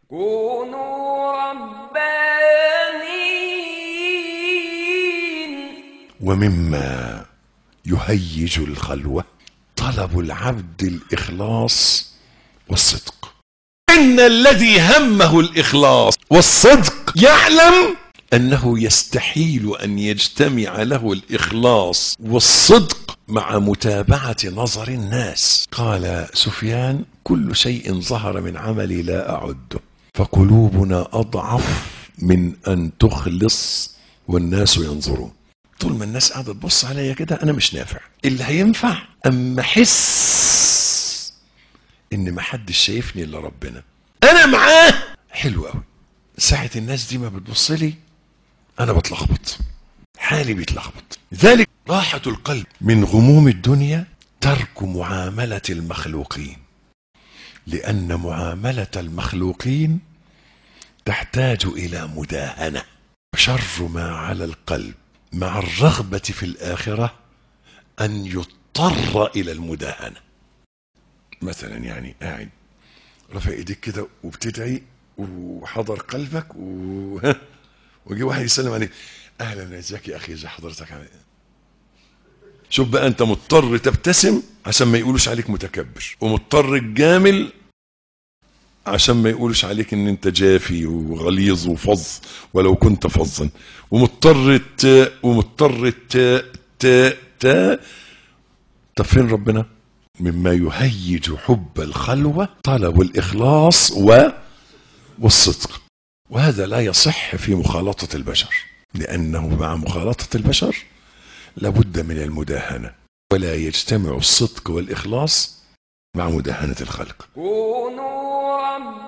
كونوا ربانيين. ومما يهيج الخلوة طلب العبد الإخلاص والصدق. إن الذي همه الإخلاص والصدق يعلم أنه يستحيل أن يجتمع له الإخلاص والصدق مع متابعة نظر الناس. قال سفيان: كل شيء ظهر من عملي لا أعده، فقلوبنا أضعف من أن تخلص والناس ينظرون. طول ما الناس قاعدة تبص عليا كده أنا مش نافع. اللي هينفع أما أحس إن محدش شايفني إلا ربنا، أنا معاه. حلو قوي. ساعة الناس دي ما بتبص لي أنا بتلخبط، حالي بيتلخبط. ذلك راحة القلب من غموم الدنيا ترك معاملة المخلوقين، لأن معاملة المخلوقين تحتاج إلى مداهنة. شر ما على القلب مع الرغبة في الآخرة أن يضطر إلى المداهنة. مثلا يعني قاعد رفع ايديك كده وبتدعي وحضر قلبك وجي واحد يسلم عليك: اهلا ازيك يا اخي، ازي حضرتك، عامل ايه؟ شوف بقى، انت مضطر تبتسم عشان ما يقولوش عليك متكبر، ومضطر تجامل عشان ما يقولوش عليك ان انت جافي وغليظ وفظ ولو كنت فظا، ومضطر طب فين ربنا؟ مما يهيج حب الخلوة طلب الإخلاص والصدق، وهذا لا يصح في مخالطة البشر، لأنه مع مخالطة البشر لابد من المداهنة، ولا يجتمع الصدق والإخلاص مع مداهنة الخلق. كونوا ربانيين.